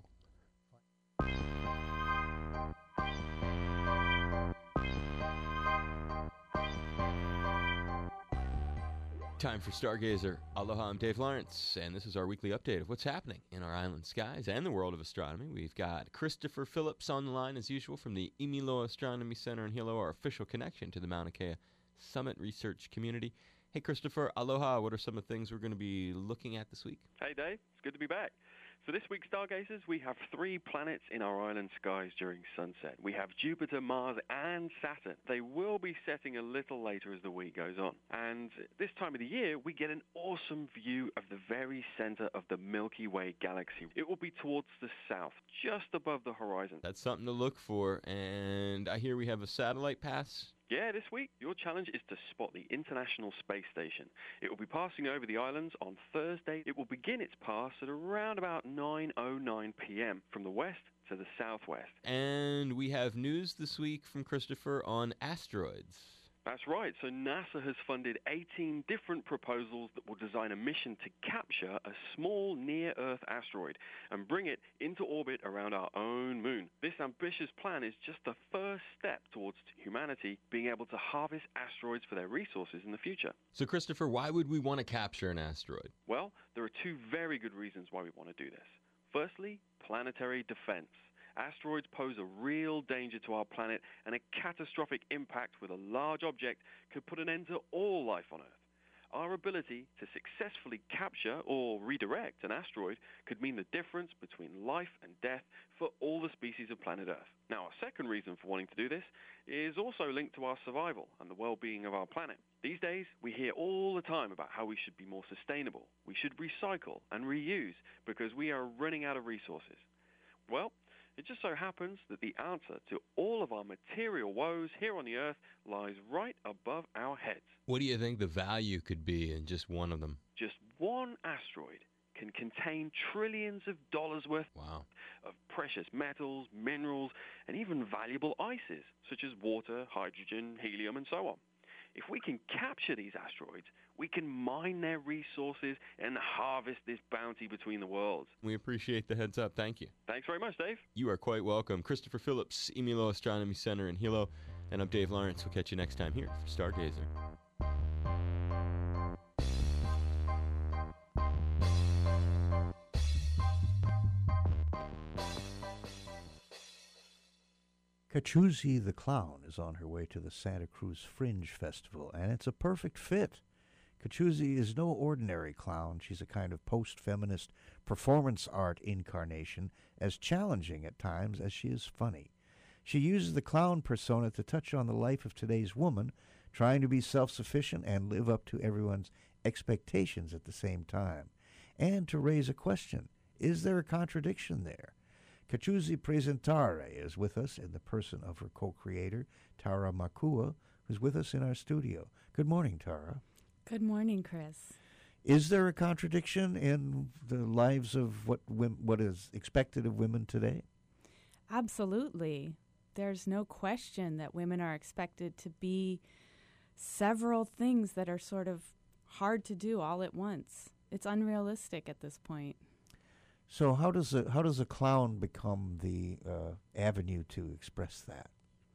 [SPEAKER 14] Time for Stargazer. Aloha, I'm Dave Lawrence, and this is our weekly update of what's happening in our island skies and the world of astronomy. We've got Christopher Phillips on the line, as usual, from the Imilo Astronomy Center in Hilo, our official connection to the Mauna Kea Summit Research Community. Hey, Christopher, aloha. What are some of the things we're going to be looking at this week?
[SPEAKER 15] Hey, Dave. It's good to be back. For this week's Stargazers, we have 3 planets in our island skies during sunset. We have Jupiter, Mars, and Saturn. They will be setting a little later as the week goes on. And this time of the year, we get an awesome view of the very center of the Milky Way galaxy. It will be towards the south, just above the horizon.
[SPEAKER 14] That's something to look for. And I hear we have a satellite pass.
[SPEAKER 15] Yeah, this week, your challenge is to spot the International Space Station. It will be passing over the islands on Thursday. It will begin its pass at around about 9:09 p.m. from the west to the southwest.
[SPEAKER 14] And we have news this week from Christopher on asteroids.
[SPEAKER 15] That's right. So NASA has funded 18 different proposals that will design a mission to capture a small near-Earth asteroid and bring it into orbit around our own moon. This ambitious plan is just the first step towards humanity being able to harvest asteroids for their resources in the future.
[SPEAKER 14] So, Christopher, why would we want to capture an asteroid?
[SPEAKER 15] Well, there are 2 very good reasons why we want to do this. Firstly, planetary defense. Asteroids pose a real danger to our planet, and a catastrophic impact with a large object could put an end to all life on Earth. Our ability to successfully capture or redirect an asteroid could mean the difference between life and death for all the species of planet Earth. Now, our second reason for wanting to do this is also linked to our survival and the well-being of our planet. These days, we hear all the time about how we should be more sustainable. We should recycle and reuse because we are running out of resources. Well, it just so happens that the answer to all of our material woes here on the Earth lies right above our heads.
[SPEAKER 14] What do you think the value could be in just one of them?
[SPEAKER 15] Just one asteroid can contain trillions of dollars worth of precious metals, minerals, and even valuable ices, such as water, hydrogen, helium, and so on. If we can capture these asteroids, we can mine their resources and harvest this bounty between the worlds.
[SPEAKER 14] We appreciate the heads up. Thank you.
[SPEAKER 15] Thanks very much, Dave.
[SPEAKER 14] You are quite welcome. Christopher Phillips, Imilo Astronomy Center in Hilo. And I'm Dave Lawrence. We'll catch you next time here for Stargazer.
[SPEAKER 6] Kachuzi the Clown is on her way to the Santa Cruz Fringe Festival, and it's a perfect fit. Kachuzi is no ordinary clown. She's a kind of post-feminist performance art incarnation, as challenging at times as she is funny. She uses the clown persona to touch on the life of today's woman, trying to be self-sufficient and live up to everyone's expectations at the same time, and to raise a question. Is there a contradiction there? Kachuzi Presentare is with us in the person of her co-creator, Tara Makua, who's with us in our studio. Good morning, Tara.
[SPEAKER 16] Good morning, Chris.
[SPEAKER 6] Is there a contradiction in the lives of what is expected of women today?
[SPEAKER 16] Absolutely. There's no question that women are expected to be several things that are sort of hard to do all at once. It's unrealistic at this point.
[SPEAKER 6] So how does a clown become the avenue to express that?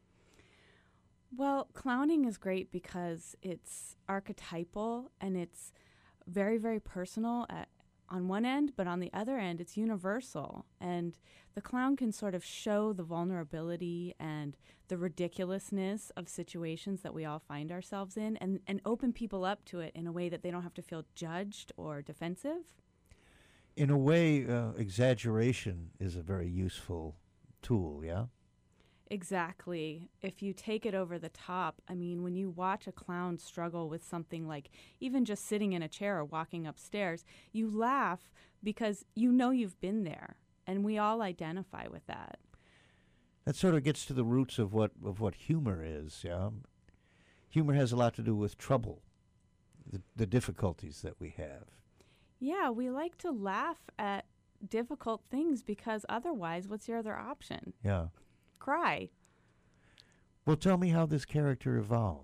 [SPEAKER 16] Well, clowning is great because it's archetypal and it's very, very personal on one end, but on the other end, it's universal. And the clown can sort of show the vulnerability and the ridiculousness of situations that we all find ourselves in and open people up to it in a way that they don't have to feel judged or defensive.
[SPEAKER 6] In a way, exaggeration is a very useful tool, yeah?
[SPEAKER 16] Exactly. If you take it over the top, I mean, when you watch a clown struggle with something like even just sitting in a chair or walking upstairs, you laugh because you know you've been there, and we all identify with that.
[SPEAKER 6] That sort of gets to the roots of what humor is, yeah? Humor has a lot to do with trouble, the difficulties that we have.
[SPEAKER 16] Yeah, we like to laugh at difficult things because otherwise, what's your other option?
[SPEAKER 6] Yeah.
[SPEAKER 16] Cry.
[SPEAKER 6] Well, tell me how this character evolved.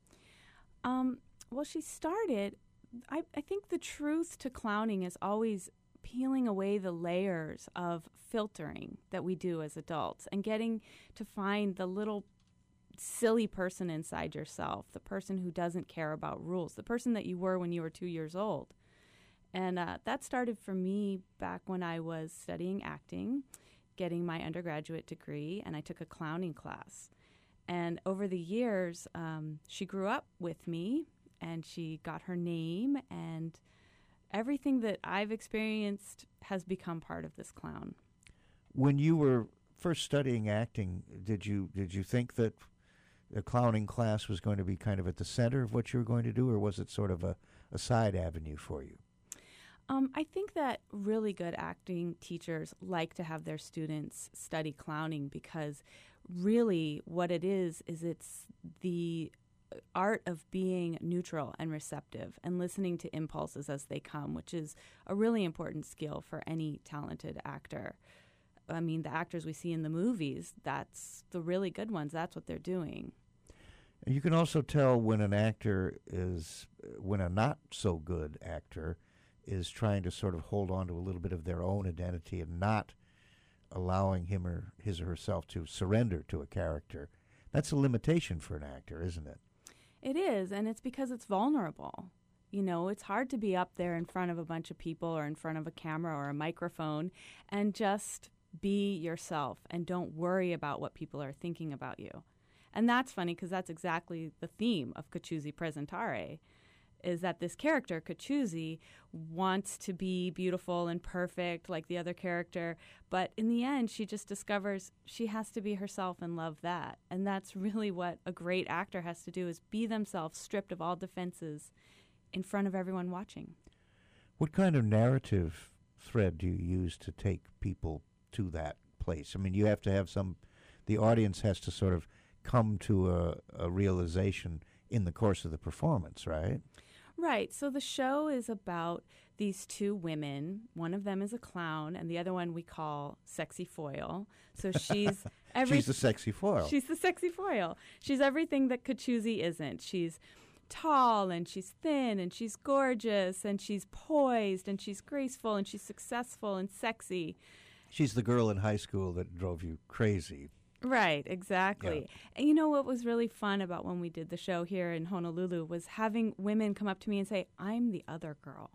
[SPEAKER 16] Well, she started, I think the truth to clowning is always peeling away the layers of filtering that we do as adults and getting to find the little silly person inside yourself, the person who doesn't care about rules, the person that you were when you were 2 years old. And that started for me back when I was studying acting, getting my undergraduate degree, and I took a clowning class. And over the years, she grew up with me, and she got her name, and everything that I've experienced has become part of this clown.
[SPEAKER 6] When you were first studying acting, did you think that the clowning class was going to be kind of at the center of what you were going to do, or was it sort of a side avenue for you?
[SPEAKER 16] I think that really good acting teachers like to have their students study clowning because really what it is it's the art of being neutral and receptive and listening to impulses as they come, which is a really important skill for any talented actor. I mean, the actors we see in the movies, that's the really good ones, that's what they're doing.
[SPEAKER 6] And you can also tell when an actor when a not so good actor is trying to sort of hold on to a little bit of their own identity and not allowing his or herself to surrender to a character. That's a limitation for an actor, isn't it?
[SPEAKER 16] It is, and it's because it's vulnerable. You know, it's hard to be up there in front of a bunch of people or in front of a camera or a microphone and just be yourself and don't worry about what people are thinking about you. And that's funny because that's exactly the theme of Cachuzi Presentare, is that this character, Cachuzi, wants to be beautiful and perfect like the other character, but in the end, she just discovers she has to be herself and love that. And that's really what a great actor has to do, is be themselves, stripped of all defenses in front of everyone watching.
[SPEAKER 6] What kind of narrative thread do you use to take people to that place? I mean, you have to have the audience has to sort of come to a realization in the course of the performance, right?
[SPEAKER 16] Right. So the show is about these two women. One of them is a clown, and the other one we call Sexy Foil. So she's
[SPEAKER 6] she's the sexy foil.
[SPEAKER 16] She's the sexy foil. She's everything that Cachuzi isn't. She's tall, and she's thin, and she's gorgeous, and she's poised, and she's graceful, and she's successful and sexy.
[SPEAKER 6] She's the girl in high school that drove you crazy.
[SPEAKER 16] Right, exactly. Yeah. And you know what was really fun about when we did the show here in Honolulu was having women come up to me and say, I'm the other girl.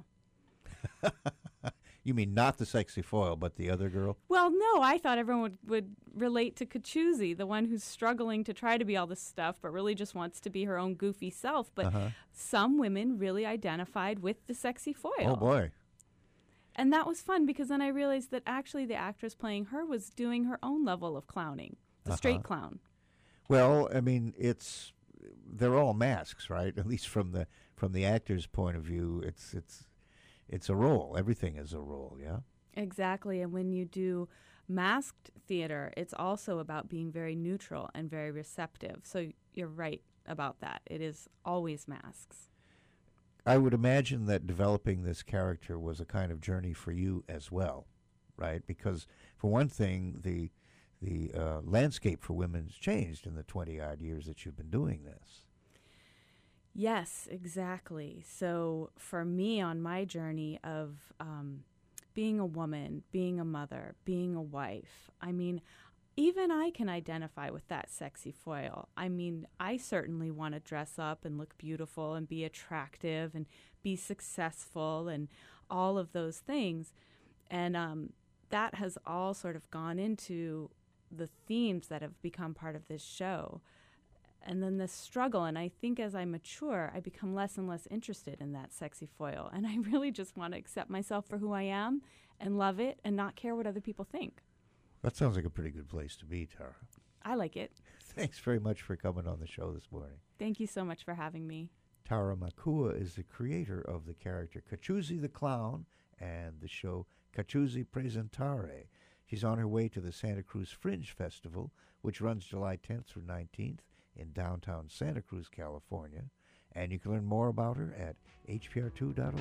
[SPEAKER 6] You mean not the sexy foil, but the other girl?
[SPEAKER 16] Well, no, I thought everyone would relate to Cachuzi, the one who's struggling to try to be all this stuff, but really just wants to be her own goofy self. But some women really identified with the sexy foil.
[SPEAKER 6] Oh, boy.
[SPEAKER 16] And that was fun because then I realized that actually the actress playing her was doing her own level of clowning. The straight clown.
[SPEAKER 6] Well, I mean, they're all masks, right? At least from the actor's point of view, it's a role. Everything is a role, yeah?
[SPEAKER 16] Exactly. And when you do masked theater, it's also about being very neutral and very receptive. So you're right about that. It is always masks.
[SPEAKER 6] I would imagine that developing this character was a kind of journey for you as well, right? Because for one thing, the landscape for women has changed in the 20-odd years that you've been doing this.
[SPEAKER 16] Yes, exactly. So for me on my journey of being a woman, being a mother, being a wife, I mean, even I can identify with that sexy foil. I mean, I certainly want to dress up and look beautiful and be attractive and be successful and all of those things. And that has all sort of gone into the themes that have become part of this show. And then the struggle, and I think as I mature, I become less and less interested in that sexy foil. And I really just want to accept myself for who I am and love it and not care what other people think.
[SPEAKER 6] That sounds like a pretty good place to be, Tara.
[SPEAKER 16] I like it.
[SPEAKER 6] Thanks very much for coming on the show this morning.
[SPEAKER 16] Thank you so much for having me.
[SPEAKER 6] Tara Makua is the creator of the character Cachuzi the Clown and the show Cachuzi Presentare. She's on her way to the Santa Cruz Fringe Festival, which runs July 10th through 19th in downtown Santa Cruz, California. And you can learn more about her at hpr2.org.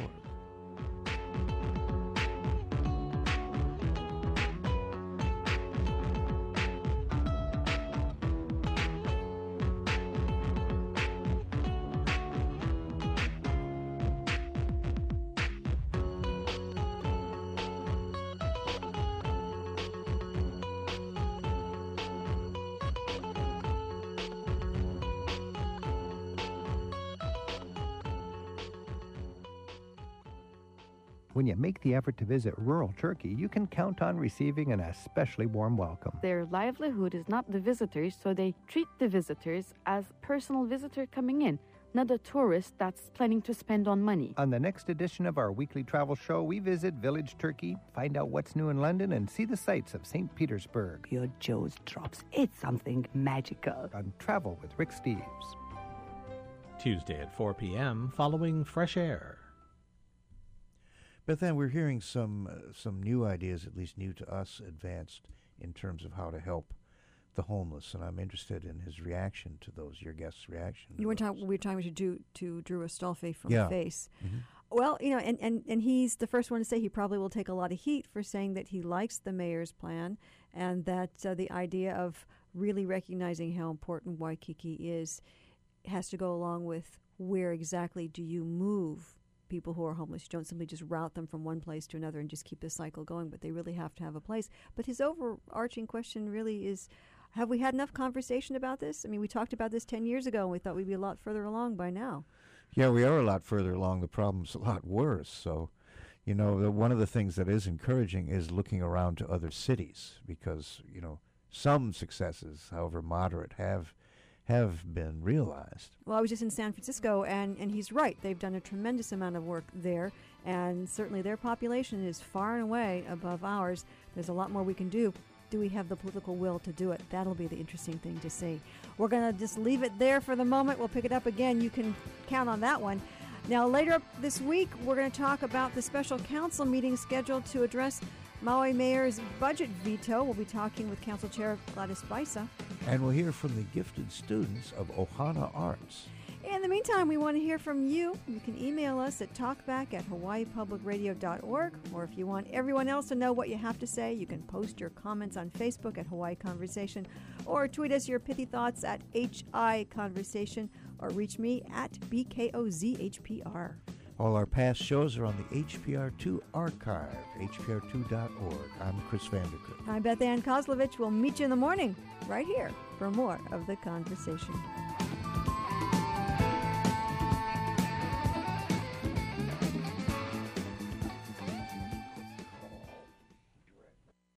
[SPEAKER 17] When you make the effort to visit rural Turkey, you can count on receiving an especially warm welcome.
[SPEAKER 18] Their livelihood is not the visitors, so they treat the visitors as personal visitor coming in, not a tourist that's planning to spend on money.
[SPEAKER 17] On the next edition of our weekly travel show, we visit Village Turkey, find out what's new in London, and see the sights of St. Petersburg.
[SPEAKER 19] Your Joe's drops. It's something magical.
[SPEAKER 17] On Travel with Rick Steves.
[SPEAKER 5] Tuesday at 4 p.m. following Fresh Air.
[SPEAKER 6] But then we're hearing some new ideas, at least new to us, advanced in terms of how to help the homeless, and I'm interested in his reaction to those. Your guest's reaction.
[SPEAKER 1] We were talking to Drew Astolfi from FACE.
[SPEAKER 6] Mm-hmm.
[SPEAKER 1] Well, you know, and he's the first one to say he probably will take a lot of heat for saying that he likes the mayor's plan, and that the idea of really recognizing how important Waikiki is has to go along with where exactly do you move people who are homeless. You don't simply just route them from one place to another and just keep the cycle going, but they really have to have a place. But his overarching question really is, have we had enough conversation about this? I mean, we talked about this 10 years ago, and we thought we'd be a lot further along by now.
[SPEAKER 6] Yeah, we are a lot further along. The problem's a lot worse. So, you know, one of the things that is encouraging is looking around to other cities because, you know, some successes, however moderate, have been realized.
[SPEAKER 1] Well, I was just in San Francisco, and he's right. They've done a tremendous amount of work there, and certainly their population is far and away above ours. There's a lot more we can do. Do we have the political will to do it? That'll be the interesting thing to see. We're going to just leave it there for the moment. We'll pick it up again. You can count on that one. Now, later this week, we're going to talk about the special council meeting scheduled to address Maui Mayor's budget veto. We'll be talking with Council Chair Gladys Baisa.
[SPEAKER 6] And we'll hear from the gifted students of Ohana Arts.
[SPEAKER 1] In the meantime, we want to hear from you. You can email us at talkback@hawaiipublicradio.org, or if you want everyone else to know what you have to say, you can post your comments on Facebook at Hawaii Conversation, or tweet us your pithy thoughts at HI Conversation, or reach me at BKOZHPR.
[SPEAKER 6] All our past shows are on the HPR2 archive, hpr2.org. I'm Chris Vandercook.
[SPEAKER 1] I'm Beth Ann Kozlovich. We'll meet you in the morning right here for more of The Conversation.